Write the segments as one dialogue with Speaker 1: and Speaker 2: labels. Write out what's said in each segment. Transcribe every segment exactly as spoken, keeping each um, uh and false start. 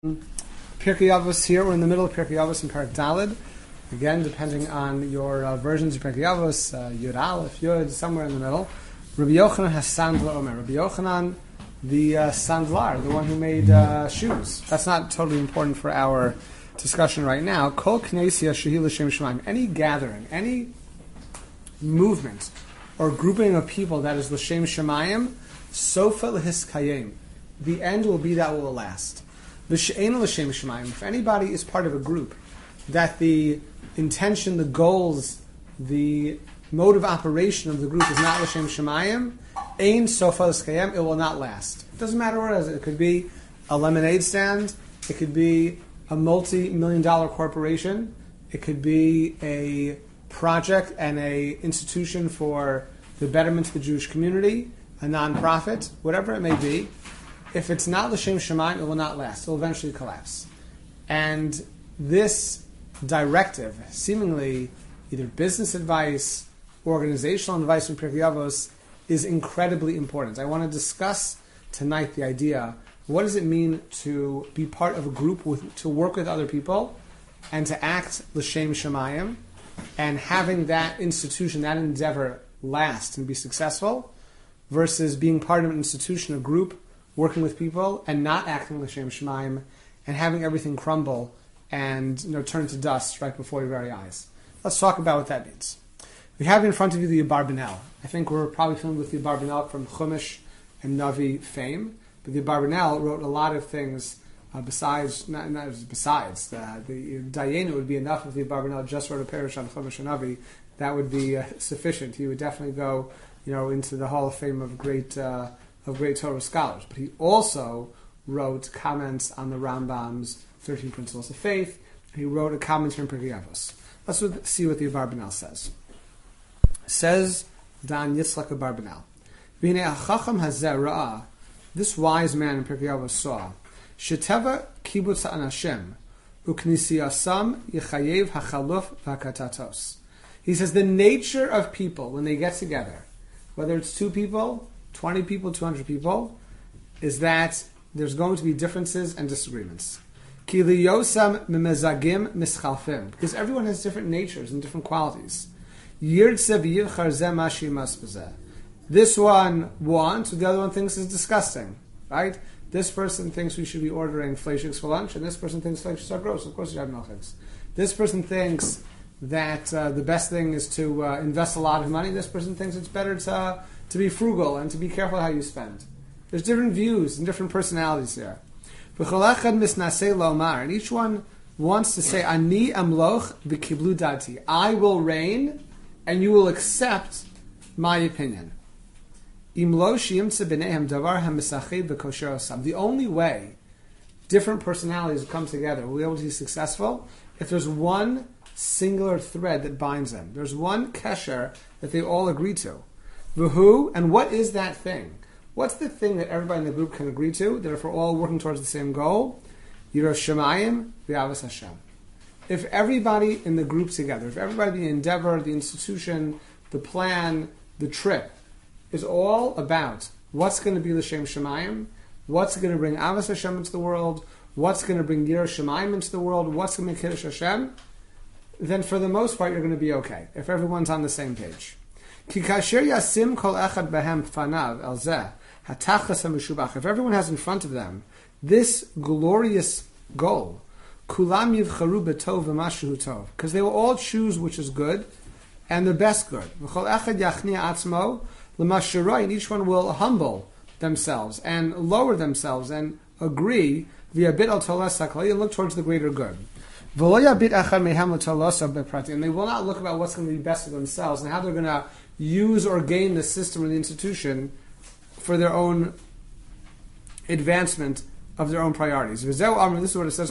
Speaker 1: Pirkei Avos here. We're in the middle of Pirkei Avos in Parak Daled. Again, depending on your uh, versions of Pirkei Avos, uh, Yud Aleph, Yud, somewhere in the middle. Rabbi Yochanan has Sandla Omer. Rabbi Yochanan, the uh, Sandlar, the one who made uh, shoes. That's not totally important for our discussion right now. Kol Knessia Shehi L'Shem Shemaim. Any gathering, any movement or grouping of people that is L'Shem Shemayim, Sofa L'Hiskayim. The end will be that will last. If anybody is part of a group that the intention, the goals, the mode of operation of the group is not l'shem shemayim, ein sofa l'skayim, it will not last. It doesn't matter what it is. It could be a lemonade stand. It could be a multi-million dollar corporation. It could be a project and a institution for the betterment of the Jewish community, a non-profit, whatever it may be. If it's not l'shem shemayim, it will not last. It will eventually collapse. And this directive, seemingly either business advice, organizational advice from Pirkei Avos, is incredibly important. I want to discuss tonight the idea, what does it mean to be part of a group, with, to work with other people, and to act l'shem shemayim, and having that institution, that endeavor last and be successful, versus being part of an institution, a group, working with people and not acting l'shem shemayim and having everything crumble and you know turn to dust right before your very eyes. Let's talk about what that means. We have in front of you the Abarbanel. I think we're probably familiar with the Abarbanel from Chumash and Navi fame, but the Abarbanel wrote a lot of things uh, besides, not, not besides, uh, the Dayenu would be enough if the Abarbanel just wrote a parish on Chumash and Navi. That would be uh, sufficient. He would definitely go you know into the Hall of Fame of great uh, of great Torah scholars. But he also wrote comments on the Rambam's thirteen Principles of Faith. He wrote a commentary on Pirkei Avos. Let's see what the Abarbanel says. Says Dan Yitzchak Abarbanel, V'nei hachacham hazeh ra'ah, this wise man in Pirkei Avos saw, Sheteva kibutz ha'anashim, u'knisiyasam yichayev hachaluf v'hakatatos. He says the nature of people when they get together, whether it's two people, twenty people, two hundred people, is that there's going to be differences and disagreements. Ki liyosam mimezagim mischalfim, because everyone has different natures and different qualities. Yirtze v'yivchar zeh ma shimas b'zeh. This one wants, the other one thinks is disgusting, right? This person thinks we should be ordering fleischiks for lunch, and this person thinks fleischiks are gross. Of course you have milchiks. This person thinks that uh, the best thing is to uh, invest a lot of money. This person thinks it's better to uh, to be frugal and to be careful how you spend. There's different views and different personalities there. And each one wants to say, Ani amloch v'kiblu dati. I will reign and you will accept my opinion. The only way different personalities come together will be able to be successful if there's one singular thread that binds them. There's one kesher that they all agree to. V'hu, and what is that thing? What's the thing that everybody in the group can agree to, that if we're all working towards the same goal? Yiras Shemayim v'Avos Hashem. If everybody in the group together, if everybody, the endeavor, the institution, the plan, the trip, is all about what's going to be l'shem Shemayim, what's going to bring Avos Hashem into the world, what's going to bring Yiras Shemayim into the world, what's going to make Kiddush Hashem, then for the most part you're going to be okay, if everyone's on the same page. Ki kasher yasim kol echad behem fanav el zeh hatachas hameshubach. If everyone has in front of them this glorious goal, kulam yivcharu betov v'mashu tov, because they will all choose which is good and the best good. V'chol echad yachnia atzmo l'mashurai, and each one will humble themselves and lower themselves and agree via bit al tolas haklali and look towards the greater good. And they will not look about what's going to be best for themselves and how they're going to use or gain the system or the institution for their own advancement of their own priorities. This is what it says,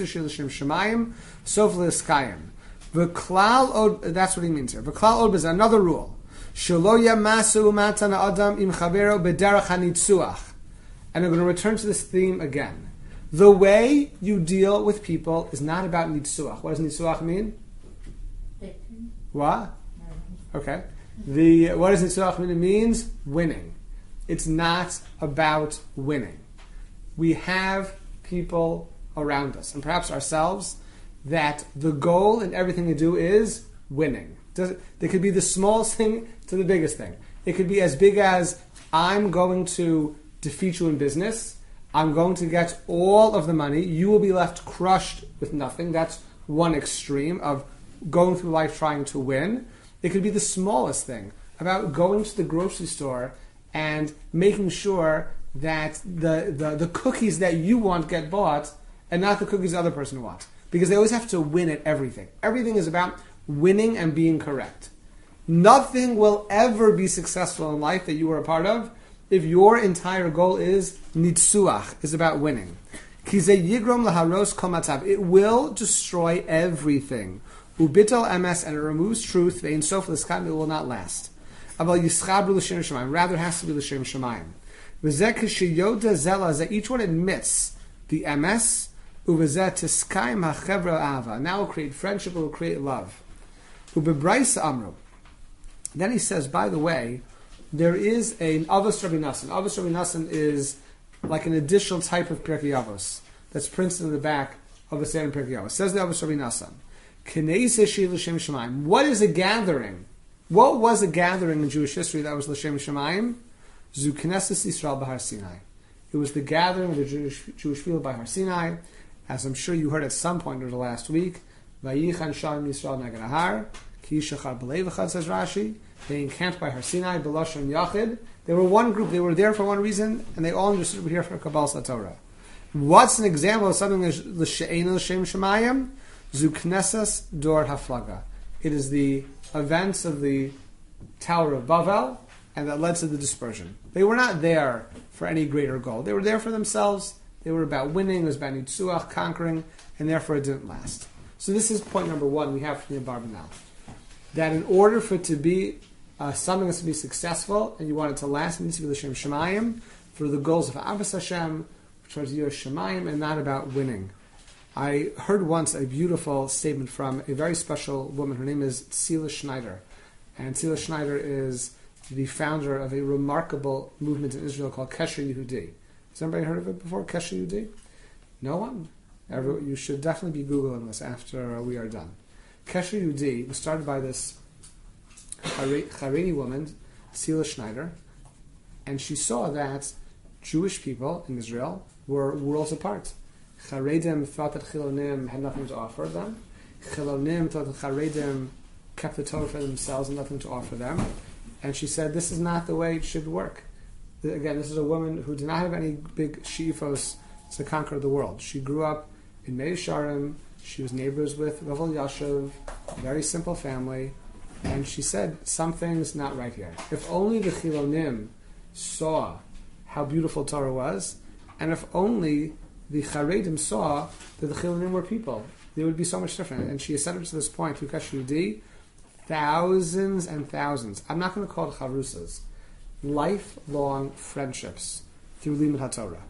Speaker 1: that's what he means here. Another rule. And I'm going to return to this theme again. The way you deal with people is not about nitzuach. What does nitzuach mean? What? Okay. The what does nitzuach mean? It means winning. It's not about winning. We have people around us, and perhaps ourselves, that the goal in everything you do is winning. Does it, there could be the smallest thing to the biggest thing. It could be as big as, I'm going to defeat you in business, I'm going to get all of the money, you will be left crushed with nothing. That's one extreme of going through life trying to win. It could be the smallest thing, about going to the grocery store and making sure that the, the, the cookies that you want get bought and not the cookies the other person wants. Because they always have to win at everything. Everything is about winning and being correct. Nothing will ever be successful in life that you are a part of if your entire goal is nitsuach, is about winning. It will destroy everything. Ubital emes, and it removes truth. Ve'in sof l'skat, it will not last. Aval yischabru l'shem shemayim. Rather, it has to be l'shem shemayim. V'zeh k'sheyoda zela, that each one admits the emes. Uv'zeh tiskayim ha'chevra ava. Now we'll create friendship, we'll create love. Ubebraisa amru. Then he says, by the way, there is an Avos Rabbi Nassan. Avos Rabbi Nassan is like an additional type of Pirkei Avos that's printed in the back of the Seder Pirkei Avos. Says the Avos Rabbi Nassan, what is a gathering? What was a gathering in Jewish history that was L'Shem Shemayim? Zu Knesset Yisrael B'Har Sinai. It was the gathering of the Jewish, Jewish people by Har Sinai, as I'm sure you heard at some point over the last week. Vayichan Shalom Yisrael Neged Ahar, Ki Shachar B'Lei V'Chad, says Rashi. They encamped by Har Sinai, B'Lashon Yachid. They were one group. They were there for one reason, and they all understood we're here for Kabbalas HaTorah. What's an example of something l'she'ein l'shem shemayim? Zu Knesses Dor Haflaga. It is the events of the Tower of Bavel, and that led to the dispersion. They were not there for any greater goal. They were there for themselves. They were about winning. It was about nitzuach, conquering, and therefore it didn't last. So this is point number one we have from the Abarbanel. That in order for it to be uh, something that's to be successful, and you want it to last, it needs to be l'shem shemayim, for the goals of Abbas Hashem, towards Yirah Shemayim, and not about winning. I heard once a beautiful statement from a very special woman. Her name is Tzila Schneider. And Tzila Schneider is the founder of a remarkable movement in Israel called Kesher Yehudi. Has anybody heard of it before, Kesher Yehudi? No one? Every, you should definitely be Googling this after we are done. Kesher Yehudi was started by this Haredi woman, Tzila Schneider, and she saw that Jewish people in Israel were worlds apart. Charedim thought that Chilonim had nothing to offer them. Chilonim thought that Charedim kept the Torah for themselves and nothing to offer them. And she said, this is not the way it should work. Again, this is a woman who did not have any big she'ifos to conquer the world. She grew up in Meir Sharim. She was neighbors with Rav Elyashiv, a very simple family. And she said, something's not right here. If only the Chilonim saw how beautiful Torah was, and if only the Charedim saw that the Chilonim were people, they would be so much different. And she has said it to this point, through Kesher Yehudi, thousands and thousands, I'm not going to call it charusas, lifelong friendships through Limud HaTorah.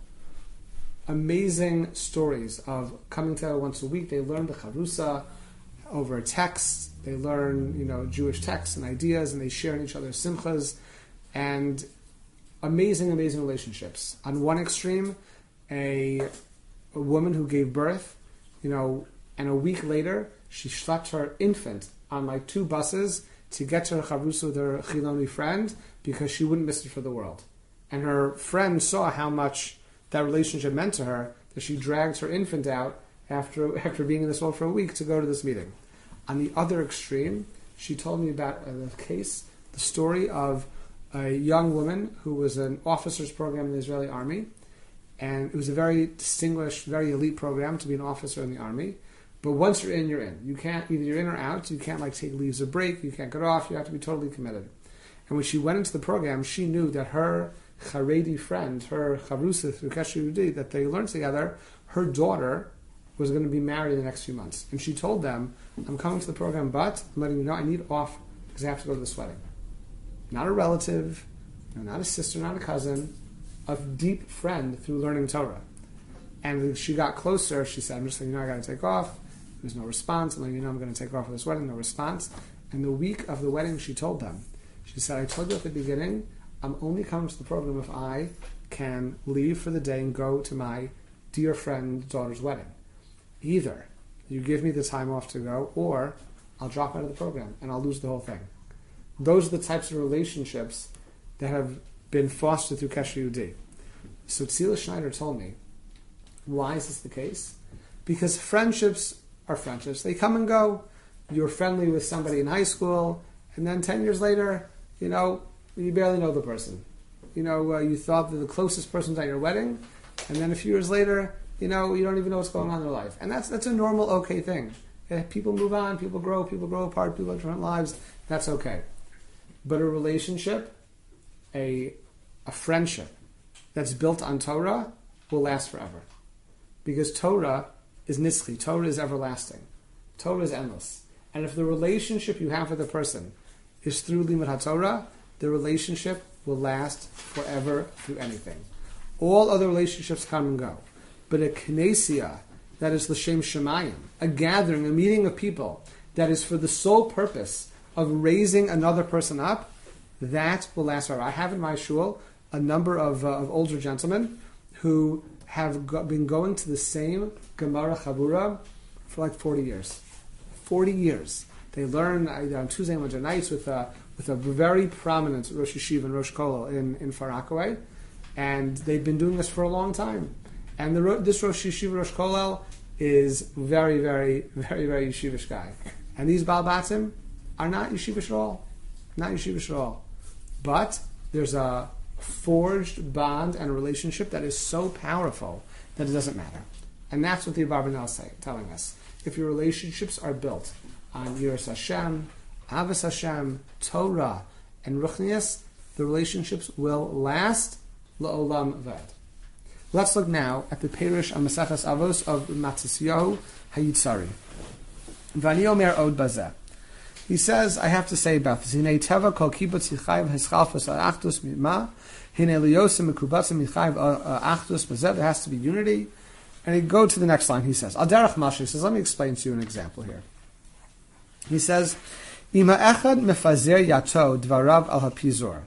Speaker 1: Amazing stories of coming together once a week. They learn the charusa over text. They learn, you know, Jewish texts and ideas, and they share in each other's simchas. And amazing, amazing relationships. On one extreme, a, a woman who gave birth, you know, and a week later, she schlepped her infant on like two buses to get to her chavrusa with her Chiloni friend because she wouldn't miss it for the world. And her friend saw how much that relationship meant to her that she dragged her infant out after after being in this world for a week to go to this meeting. On the other extreme, she told me about uh, the case, the story of a young woman who was an officer's program in the Israeli army, and it was a very distinguished, very elite program to be an officer in the army. But once you're in, you're in. You can't, either you're in or out. You can't like take leaves or break. You can't get off. You have to be totally committed. And when she went into the program, she knew that her Haredi friend, her Chavrusa through Kesher Yehudi, that they learned together, her daughter was going to be married in the next few months. And she told them, I'm coming to the program, but I'm letting you know I need off because I have to go to this wedding. Not a relative, you know, not a sister, not a cousin, a deep friend through learning Torah. And when she got closer, she said, I'm just letting you know I got to take off. There's no response. I'm letting you know I'm going to take off for this wedding. No response. And the week of the wedding, she told them, she said, I told you at the beginning, I'm only coming to the program if I can leave for the day and go to my dear friend's daughter's wedding. Either you give me the time off to go, or I'll drop out of the program and I'll lose the whole thing. Those are the types of relationships that have been fostered through Kesher Yehudi. So Tzila Schneider told me, why is this the case? Because friendships are friendships. They come and go. You're friendly with somebody in high school, and then ten years later, you know, you barely know the person. You know, uh, you thought that the closest person's at your wedding, and then a few years later, you know, you don't even know what's going on in their life. And that's that's a normal, okay thing. Yeah, people move on, people grow, people grow apart, people have different lives. That's okay. But a relationship, a a friendship that's built on Torah will last forever. Because Torah is nitzchi, Torah is everlasting. Torah is endless. And if the relationship you have with a person is through Limud HaTorah, the relationship will last forever through anything. All other relationships come and go. But a knessia, that is l'shem shemayim, a gathering, a meeting of people, that is for the sole purpose of raising another person up, that will last forever. I have in my shul a number of, uh, of older gentlemen who have go- been going to the same Gemara Chabura for like forty years. forty years. They learn uh, on Tuesday and Wednesday nights with a, with a very prominent Rosh Yeshiva and Rosh Kollel in, in Far Rockaway, and they've been doing this for a long time. And the, this Rosh Yeshiva, Rosh Kollel, is very, very, very, very yeshivish guy. And these Baal Batim are not yeshivish at all. Not yeshivish at all. But there's a forged bond and a relationship that is so powerful that it doesn't matter. And that's what the Abarbanel is saying, telling us. If your relationships are built on Yiras Hashem, Avos Hashem, Torah, and Ruchnius, the relationships will last La'olam Ved. Let's look now at the Perush on Maseches Avos of Matisyahu Hayitzari. Vani Omer Od Bazeh. He says, I have to say about this. Hinei teva kol kibbutz yichayv heschalfos achdus mima. Hinei liyosim mekubatzim yichayv achdus bazeh. There has to be unity. And he go to the next line. He says, Al derech masha. He says, let me explain to you an example here. He says, Ima echad mefazer yato dvarav al hapizor.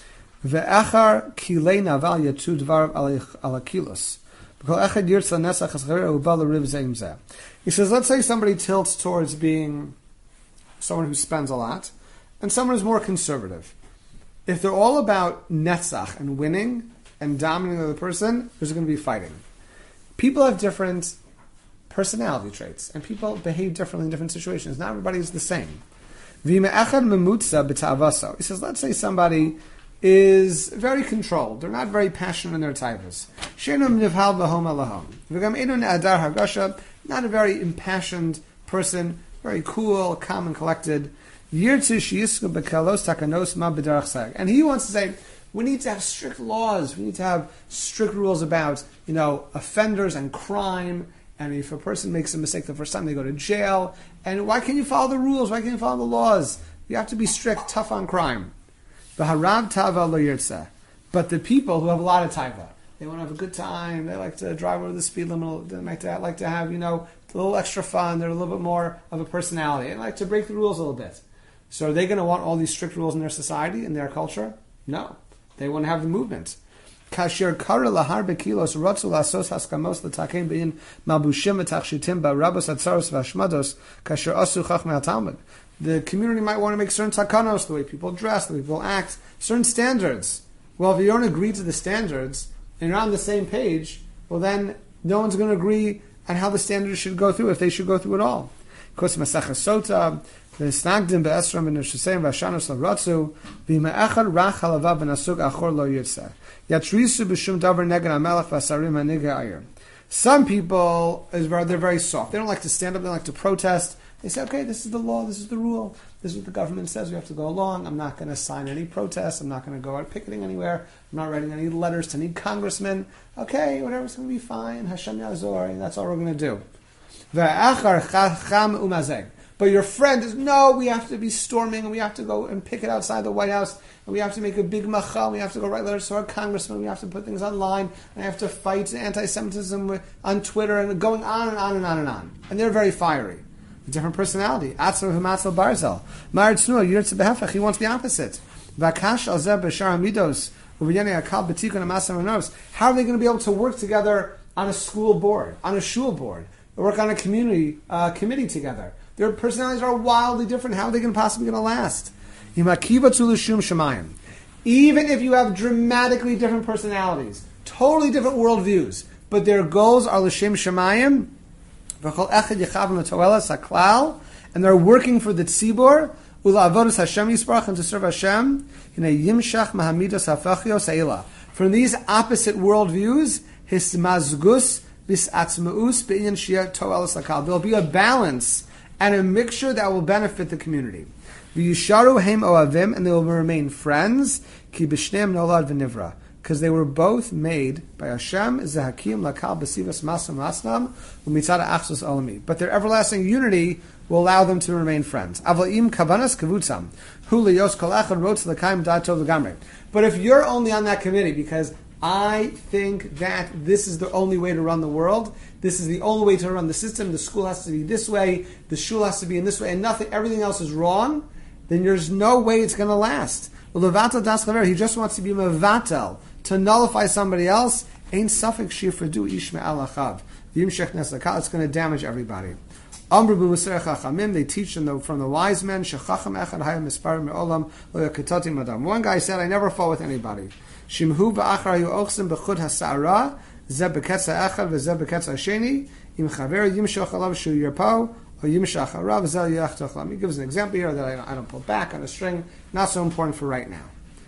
Speaker 1: Ve'echar kilei naval yatu dvarav al hakilos. B'kol echad yirtza nesach haschareh ubal l'riv zeim zeh. He says, let's say somebody tilts towards being someone who spends a lot, and someone who's more conservative. If they're all about netzach and winning and dominating the other person, there's going to be fighting. People have different personality traits, and people behave differently in different situations. Not everybody is the same. He says, let's say somebody is very controlled. They're not very passionate in their taivas. Not a very impassioned person, very cool, calm, and collected. And he wants to say, we need to have strict laws. We need to have strict rules about, you know, offenders and crime. And if a person makes a mistake the first time, they go to jail. And why can't you follow the rules? Why can't you follow the laws? You have to be strict, tough on crime. But the people who have a lot of taiva, they want to have a good time. They like to drive over the speed limit. They like to like to have, you know, a little extra fun. They're a little bit more of a personality. They like to break the rules a little bit. So are they going to want all these strict rules in their society, in their culture? No. They want to have the movement. Kasher kara lahar bekilos rotzu lasos haskamos l'takein bein malbushim v'tachshitim ba'rabos atzaros v'ashmados kasher asu chachmei Talmud. The community might want to make certain takanos, the way people dress, the way people act, certain standards. Well, if you don't agree to the standards and you're on the same page, well then no one's going to agree on how the standards should go through, if they should go through at all. Kos Maseches Sota, v'snagdim be'esram v'neshusayim v'ashanos l'ratzu v'ima'echad rach halavav v'nasug achor lo yitzeh yatrisu b'shum davar neged hamelech v'asarim ha'nigeh ayir. Some people, they're very soft. They don't like to stand up. They like to protest. They say, okay, this is the law, this is the rule, this is what the government says, we have to go along. I'm not going to sign any protests. I'm not going to go out picketing anywhere. I'm not writing any letters to any congressman. Okay, whatever's going to be fine. Hashem Yazor, and that's all we're going to do. But your friend is, no, we have to be storming, and we have to go and picket outside the White House, and we have to make a big machal, we have to go write letters to our congressman, we have to put things online, and I have to fight anti-Semitism on Twitter, and going on and on and on and on. And they're very fiery. A different personality. Atzma v'matzal barzel. Mar tznuah yirtze behefech. He wants the opposite. Vakash al zeh b'shar hamidos u'v'yanei akal b'tikun ha'masam ha'nos. How are they going to be able to work together on a school board, on a shul board? that work on a community uh, committee together. Their personalities are wildly different. How are they going to possibly going to last? Even if you have dramatically different personalities, totally different worldviews, but their goals are l'shem shemayim, and they're working for the tzibur, ula'avodas Hashem yisbarach, and to serve Hashem. From these opposite worldviews, his mazgus bisatzmaus be'inyan shiyat to'elas lakal. There'll be a balance and a mixture that will benefit the community. V'yisharu heim oavim, and they will remain friends. Ki b'shneim nolad v'nivra, because they were both made by Hashem. Zehakim lakal b'sivas masam masnam u'mitzad achzus olami. But their everlasting unity will allow them to remain friends. Avlaim kavanas kavutzam hu liyos kol echad rotz l'kaim dato v'gamre. But if you're only on that committee because I think that this is the only way to run the world, this is the only way to run the system, the school has to be this way, the shul has to be in this way, and nothing, everything else is wrong, then there's no way it's going to last. Levatel das chaver, he just wants to be mevatel, to nullify somebody else. Ain't suffik shifradu ish me'al achav. Yimshech nesakal, it's going to damage everybody. Amru b'musar chachamim, they teach from the, from the wise men, shechacham echad hayam mispar me'olam lo yakatati madam. One guy said, I never fought with anybody. Shimhu ba'achar yu ochsim b'chud hasa'ara, zeh b'ketza echad v'zeh b'ketza hasheni, im chaver yimshach alav shu yirpo, or yimshach harav zeh yachtoch lam. He gives an example here that I, I don't pull back on a string, not so important for right now.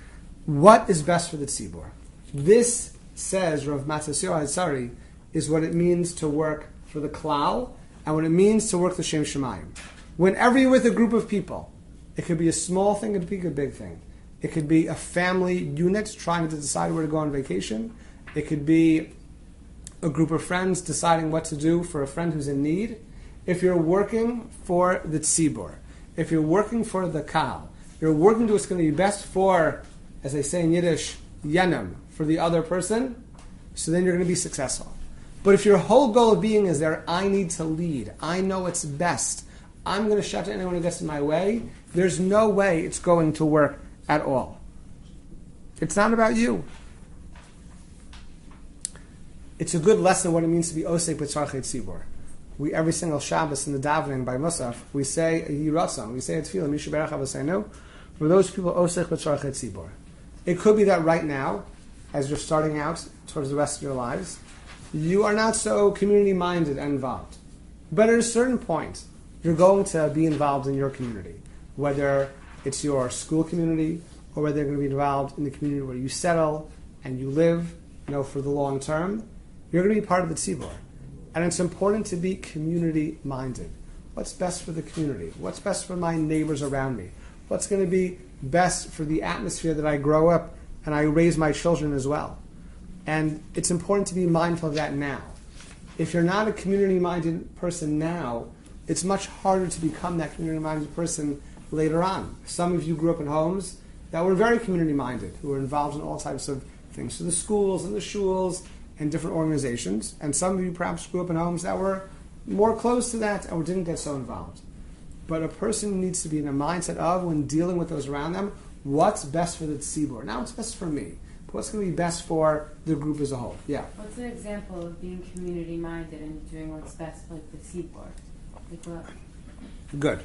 Speaker 1: What is best for the tzibur? This, says Rav Matasio Hatzari, is what it means to work for the klal, and what it means to work the Shem Shemayim. Whenever you're with a group of people, it could be a small thing, it could be a big thing. It could be a family unit trying to decide where to go on vacation. It could be a group of friends deciding what to do for a friend who's in need. If you're working for the tzibur, if you're working for the kal, you're working to what's going to be best for, as they say in Yiddish, yenem, for the other person, so then you're going to be successful. But if your whole goal of being is there, I need to lead, I know it's best, I'm going to shout to anyone who gets in my way, there's no way it's going to work at all. It's not about you. It's a good lesson what it means to be osek b'tzarchei tzibur. We, every single Shabbos in the davening by Musaf, we say a Yiratzon, we say a tefillah, Mishu Berach Avosenu, for those people osek b'tzarchei tzibur. It could be that right now, as you're starting out towards the rest of your lives, you are not so community-minded and involved. But at a certain point, you're going to be involved in your community, whether it's your school community, or whether you're going to be involved in the community where you settle and you live, you know, for the long term. You're going to be part of the tzibur. And it's important to be community-minded. What's best for the community? What's best for my neighbors around me? What's going to be best for the atmosphere that I grow up and I raise my children as well? And it's important to be mindful of that now. If you're not a community-minded person now, it's much harder to become that community-minded person later on. Some of you grew up in homes that were very community-minded, who were involved in all types of things, so the schools and the shuls and different organizations. And some of you perhaps grew up in homes that were more close to that or didn't get so involved. But a person needs to be in a mindset of, when dealing with those around them, what's best for the tzibur? Now what's best for me? But what's going to be best for the group as a whole? Yeah.
Speaker 2: What's an example of being community-minded and doing what's best for like, the tzibur? Like what?
Speaker 1: Good.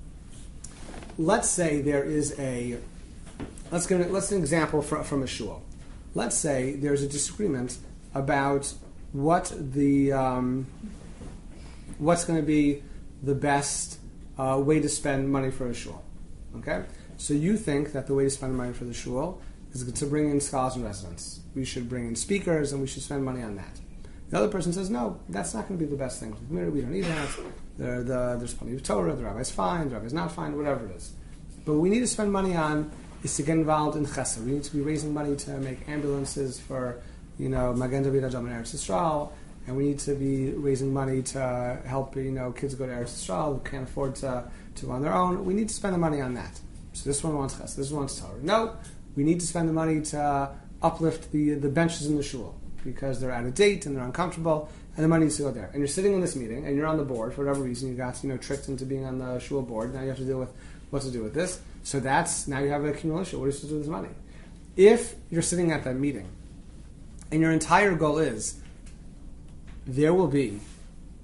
Speaker 1: Let's say there is a, let's give let's an example from, from a shul. Let's say there's a disagreement about what the um, what's going to be the best uh, way to spend money for a shul. Okay, so you think that the way to spend money for the shul is to bring in scholars and residents. We should bring in speakers and we should spend money on that. The other person says, no, that's not going to be the best thing for the community. We don't need that. The, the, there's plenty of Torah. The rabbi's fine. The rabbi's not fine. Whatever it is. But what we need to spend money on is to get involved in chesed. We need to be raising money to make ambulances for, you know, Magen David Adom in Eretz Yisrael, and we need to be raising money to help, you know, kids go to Eretz Yisrael who can't afford to to go on their own. We need to spend the money on that. So this one wants chesed. This one wants Torah. No, we need to spend the money to uplift the the benches in the shul because they're out of date and they're uncomfortable, and the money needs to go there. And you're sitting in this meeting, and you're on the board for whatever reason. You got, you know, tricked into being on the shul board. Now you have to deal with what to do with this. So that's, now you have a accumulation. What are you supposed to do with this money? If you're sitting at that meeting, and your entire goal is, there will be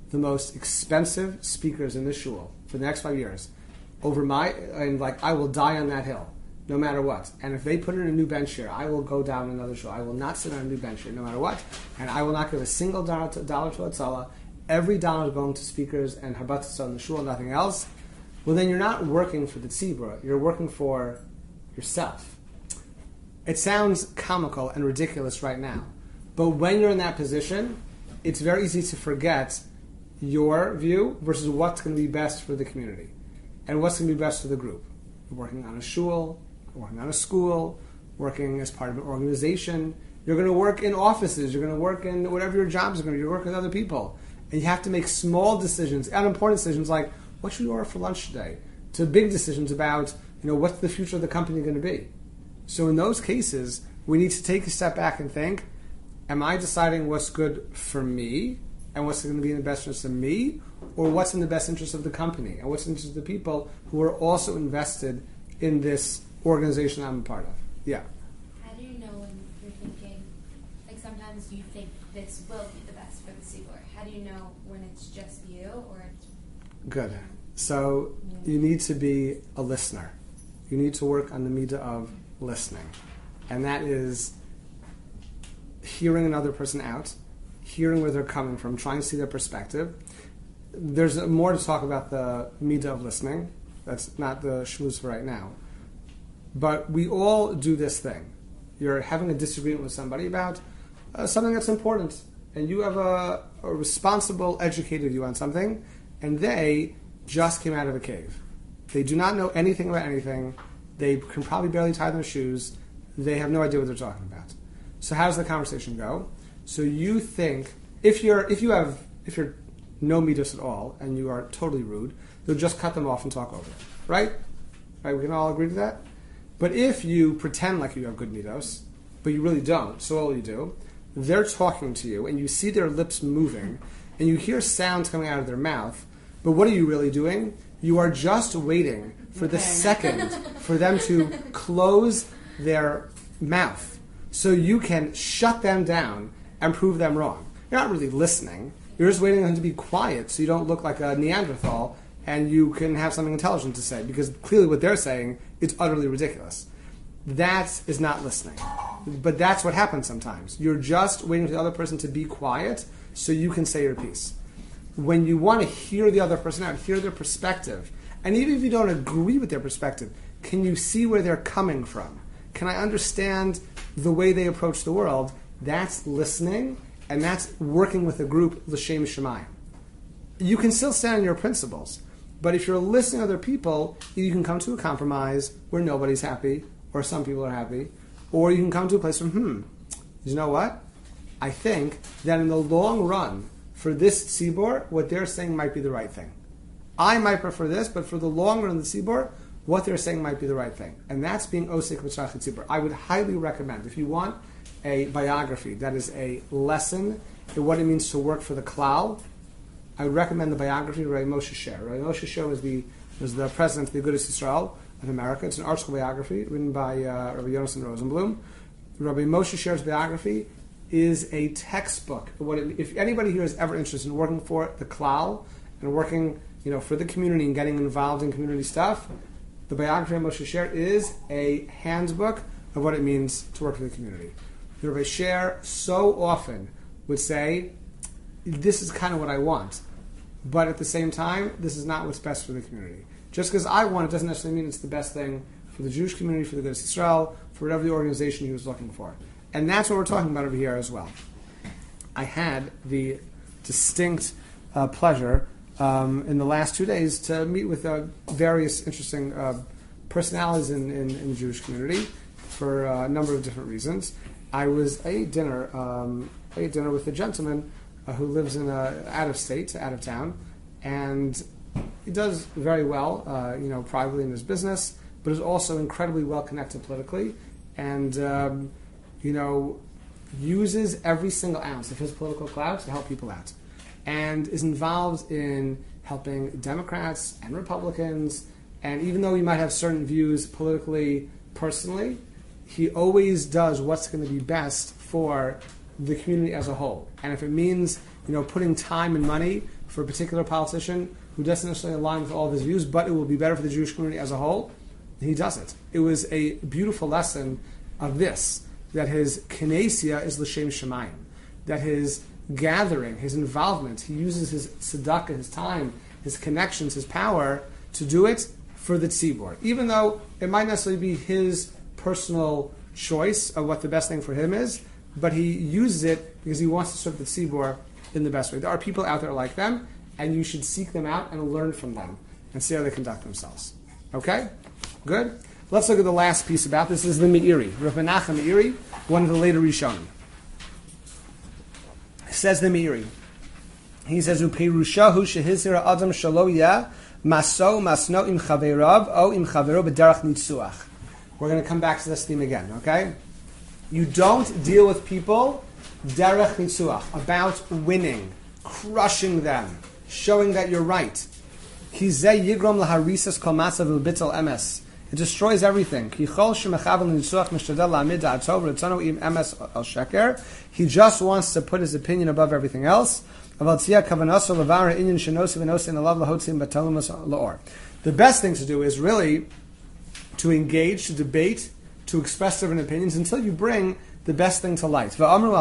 Speaker 1: the most expensive speakers in the shul for the next five years over my, and like I will die on that hill, no matter what. And if they put in a new bench here, I will go down another shul. I will not sit on a new bench here, no matter what. And I will not give a single dollar to, dollar to Hatzalah. Every dollar is going to speakers and Harbatzah in the shul, nothing else. Well, then you're not working for the tzibur. You're working for yourself. It sounds comical and ridiculous right now. But when you're in that position, it's very easy to forget your view versus what's going to be best for the community and what's going to be best for the group. You're working on a shul, working on a school, working as part of an organization. You're going to work in offices. You're going to work in whatever your jobs are going to be. You work with other people. And you have to make small decisions, unimportant decisions like, what should we order for lunch today? To big decisions about, you know, what's the future of the company going to be? So in those cases, we need to take a step back and think, am I deciding what's good for me and what's going to be in the best interest of me, or what's in the best interest of the company and what's in the interest of the people who are also invested in this organization I'm a part of? Yeah.
Speaker 3: How do you know when you're thinking, like sometimes you think this will be the best for the tzibur? How do you know when it's just you or it's...
Speaker 1: Good. So you need to be a listener. You need to work on the midah of listening. And that is hearing another person out, hearing where they're coming from, trying to see their perspective. There's more to talk about the midah of listening. That's not the shmooze for right now. But we all do this thing. You're having a disagreement with somebody about uh, something that's important. And you have a, a responsible, educated view on something, and they just came out of a cave. They do not know anything about anything. They can probably barely tie their shoes. They have no idea what they're talking about. So how does the conversation go? So you think, if you're if you have if you're no midos at all and you are totally rude, you'll just cut them off and talk over it. Right? Right? We can all agree to that? But if you pretend like you have good midos, but you really don't, so all you do, they're talking to you, and you see their lips moving, and you hear sounds coming out of their mouth, but what are you really doing? You are just waiting for the second for them to close their mouth so you can shut them down and prove them wrong. You're not really listening. You're just waiting for them to be quiet so you don't look like a Neanderthal and you can have something intelligent to say, because clearly what they're saying is utterly ridiculous. That is not listening. But that's what happens sometimes. You're just waiting for the other person to be quiet so you can say your piece. When you want to hear the other person out, hear their perspective, and even if you don't agree with their perspective, can you see where they're coming from? Can I understand the way they approach the world? That's listening, and that's working with a group, l'shem shemayim. You can still stand on your principles, but if you're listening to other people, you can come to a compromise where nobody's happy, or some people are happy, or you can come to a place where, hmm, you know what? I think that in the long run, for this tzibur, what they're saying might be the right thing. I might prefer this, but for the long run of the tzibur, what they're saying might be the right thing. And that's being osek b'shach tzibur. I would highly recommend, if you want a biography that is a lesson in what it means to work for the klal, I would recommend the biography of Rabbi Moshe Sher. Rabbi Moshe Sher was the, was the president of the Agudas Yisrael of America. It's an article biography written by uh, Rabbi Yonason Rosenblum. Rabbi Moshe Sher's biography is a textbook. What it, if anybody here is ever interested in working for the klal and working, you know, for the community and getting involved in community stuff, the biography of Moshe Sher is a handbook of what it means to work for the community. Rabbi Sher so often would say, this is kind of what I want, but at the same time, this is not what's best for the community. Just because I want it doesn't necessarily mean it's the best thing for the Jewish community, for the Agudas Yisrael, for whatever the organization he was looking for. And that's what we're talking about over here as well. I had the distinct uh, pleasure um, in the last two days to meet with uh, various interesting uh, personalities in, in, in the Jewish community for uh, a number of different reasons. I was I ate dinner. Um, I ate dinner with a gentleman uh, who lives in a, out of state, out of town, and he does very well, uh, you know, privately in his business, but is also incredibly well connected politically, and um, you know, uses every single ounce of his political clout to help people out, and is involved in helping Democrats and Republicans. And even though he might have certain views politically, personally, he always does what's going to be best for the community as a whole. And if it means, you know, putting time and money for a particular politician who doesn't necessarily align with all of his views, but it will be better for the Jewish community as a whole, he does it. It was a beautiful lesson of this, that his kinesia is l'shem shemayim, that his gathering, his involvement, he uses his tzedakah, his time, his connections, his power to do it for the tzibor. Even though it might necessarily be his personal choice of what the best thing for him is, but he uses it because he wants to serve the tzibor in the best way. There are people out there like them, and you should seek them out and learn from them and see how they conduct themselves. Okay? Good? Let's look at the last piece about this. This is the Meiri. Rav Menachem Meiri, one of the later Rishonim. Says the Meiri. He says, "Upeirushahu shehizira adam shalo yeh maso masno im chaverav o im chavero b'derech nitzuach." We're going to come back to this theme again, okay? You don't deal with people derech nitzuach, about winning, crushing them, showing that you're right. Ki zeh yigrom laharisas kol matzav u'bittel emes. It destroys everything. He just wants to put his opinion above everything else. The best thing to do is really to engage, to debate, to express different opinions until you bring the best thing to light.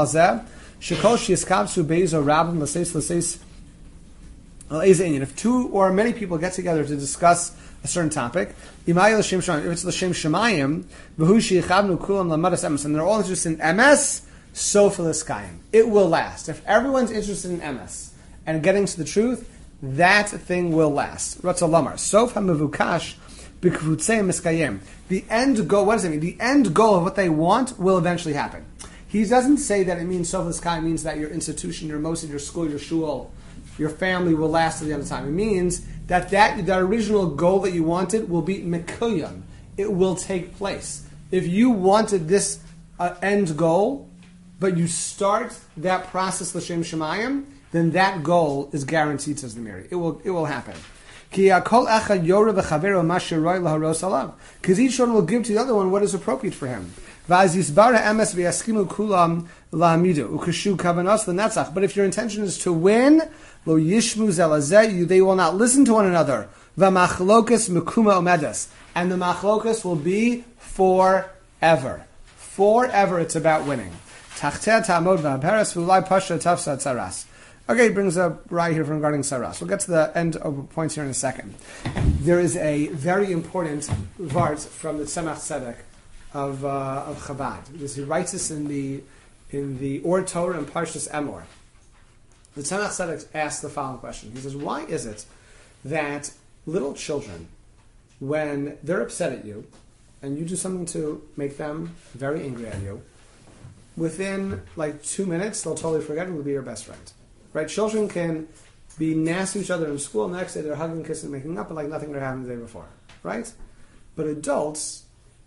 Speaker 1: If two or many people get together to discuss a certain topic, if it's l'shem shemayim, and they're all interested in M S, so for this kayim, it will last. If everyone's interested in M S and getting to the truth, that thing will last. Sof ha'mevukash b'kvutzei miskayim. The end goal. What does it mean? The end goal of what they want will eventually happen. He doesn't say that it means sof l'skayim means that your institution, your mosad, your school, your shul, your family will last to the end of time. It means that, that the original goal that you wanted will be mekuyam. It will take place. If you wanted this uh, end goal, but you start that process l'shem shemayim, then that goal is guaranteed, says the Meiri. It will it will happen. Because each one will give to the other one what is appropriate for him. But if your intention is to win, they will not listen to one another. And the machlokas will be forever. Forever it's about winning. Okay, it brings up right here from regarding Saras. We'll get to the end of points here in a second. There is a very important vart from the Tzemach Tzedek of uh, of Chabad. This, he writes this in the in the Or Torah and Parshas Emor. The Tzemach Tzedek asks the following question. He says, why is it that little children, when they're upset at you, and you do something to make them very angry at you, within like two minutes, they'll totally forget and will be your best friend? Right? Children can be nasty to each other in school, and the next day they're hugging, kissing, making up, but like nothing ever happened the day before. Right? But adults,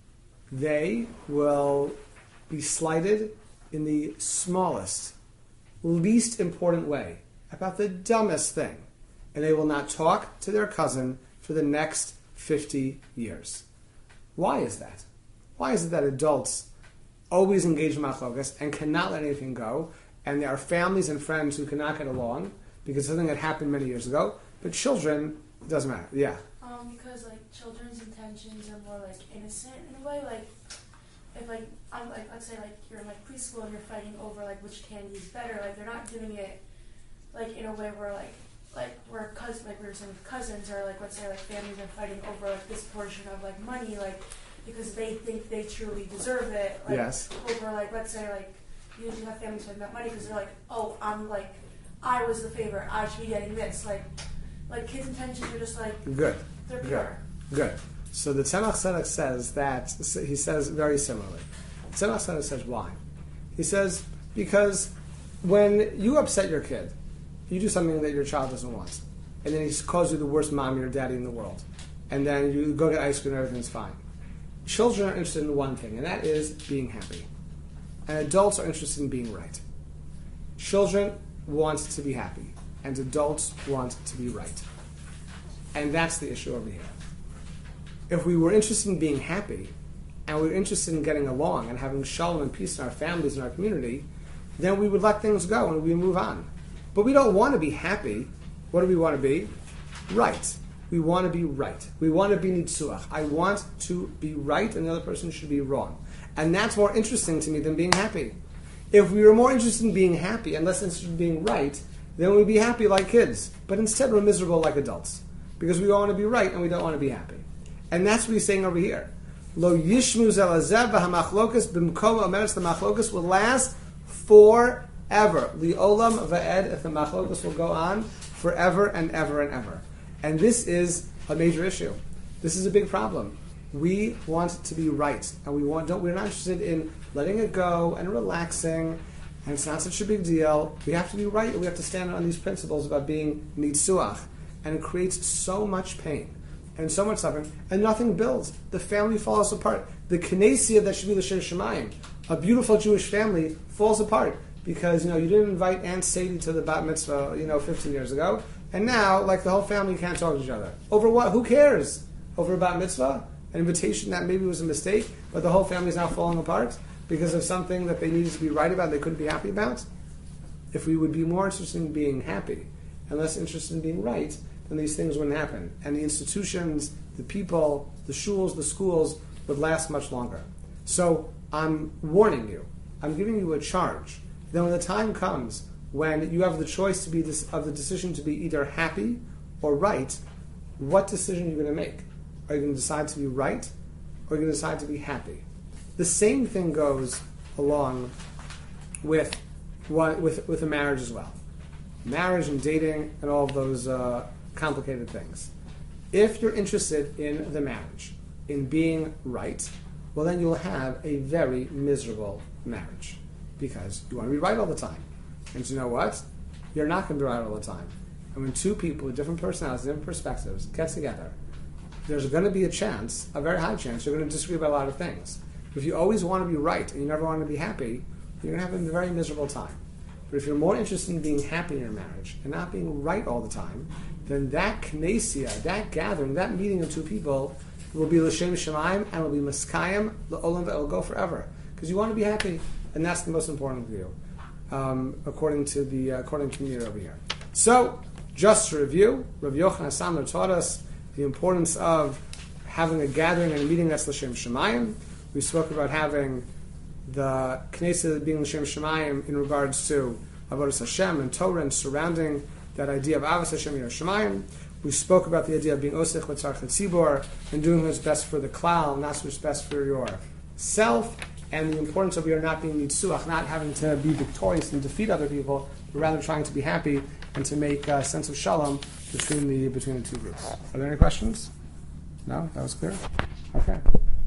Speaker 1: they will be slighted in the smallest, least important way, about the dumbest thing. And they will not talk to their cousin for the next fifty years. Why is that? Why is it that adults always engage in machlokas and cannot let anything go, and there are families and friends who cannot get along because something that happened many years ago, but children, it doesn't matter. Yeah.
Speaker 4: Um, because like children's intentions are more like innocent in a way. Like if like I'm like let's say like you're in like preschool and you're fighting over like which candy is better. Like they're not doing it like in a way where like like where cousins like we were saying with cousins or like let's say like families are fighting over like this portion of like money like because they think they truly deserve it. Like,
Speaker 1: yes.
Speaker 4: Over like let's say like. You usually have families talking about money because they're like, oh, I'm like, I was the favorite, I should be getting this. Like, like kids' intentions are just like,
Speaker 1: good,
Speaker 4: they're pure.
Speaker 1: Good. Good. So the Tzemach Tzedek says that, he says very similarly. The Tzemach Tzedek says why? He says, because when you upset your kid, you do something that your child doesn't want, and then he calls you the worst mommy or daddy in the world, and then you go get ice cream and everything's fine. Children are interested in one thing, and that is being happy. And adults are interested in being right. Children want to be happy, and adults want to be right. And that's the issue over here. If we were interested in being happy, and we were interested in getting along and having shalom and peace in our families and our community, then we would let things go and we would move on. But we don't want to be happy, What do we want to be? Right. We want to be right. We want to be nitzuach. I want to be right, and the other person should be wrong. And that's more interesting to me than being happy. If we were more interested in being happy and less interested in being right, then we'd be happy like kids. But instead, we're miserable like adults. Because we want to be right and we don't want to be happy. And that's what he's saying over here. Lo yishmu zelazev v'hamachlokas b'mkom omeretz, the machlokas will last forever. Li olam va'ed, if the machlokas will go on forever and ever and ever. And this is a major issue. This is a big problem. We want to be right, and we want don't. We're not interested in letting it go and relaxing, and it's not such a big deal. We have to be right. We have to stand on these principles about being nitzuach, and it creates so much pain and so much suffering, and nothing builds. The family falls apart. The Knessia that should be l'shem shamayim, a beautiful Jewish family, falls apart because you know you didn't invite Aunt Sadie to the bat mitzvah, you know, fifteen years ago, and now like the whole family can't talk to each other over what? Who cares? Over a bat mitzvah? An invitation that maybe was a mistake, but the whole family is now falling apart because of something that they needed to be right about, they couldn't be happy about. If we would be more interested in being happy and less interested in being right, then these things wouldn't happen. And the institutions, the people, the shuls, the schools would last much longer. So I'm warning you. I'm giving you a charge. Then when the time comes when you have the choice to be this, of the decision to be either happy or right, what decision are you going to make? Are you going to decide to be right, or are you going to decide to be happy? The same thing goes along with with with a marriage as well. Marriage and dating and all of those uh, complicated things. If you're interested in the marriage, in being right, well then you'll have a very miserable marriage because you want to be right all the time. And you know what? You're not going to be right all the time. And when two people with different personalities, different perspectives get together, there's going to be a chance, a very high chance, you're going to disagree about a lot of things. If you always want to be right and you never want to be happy, you're going to have a very miserable time. But if you're more interested in being happy in your marriage and not being right all the time, then that knessia, that gathering, that meeting of two people will be l'shem shamayim and will be miskayim l'olam, that will go forever. Because you want to be happy, and that's the most important for you, um, according to the uh, according to me over here. So, just to review, Rav Yochanan Samler taught us the importance of having a gathering and a meeting that's l'shem shamayim. We spoke about having the Knesset being l'shem shamayim in regards to avodas Hashem and Torah and surrounding that idea of avos Hashem and shamayim. We spoke about the idea of being osech l'tzarech tzibor and doing what's best for the klal, not what's best for yourself, and the importance of your not being nitzuach, not having to be victorious and defeat other people, but rather trying to be happy and to make a sense of shalom between the between the two groups. Are there any questions? No? That was clear? Okay.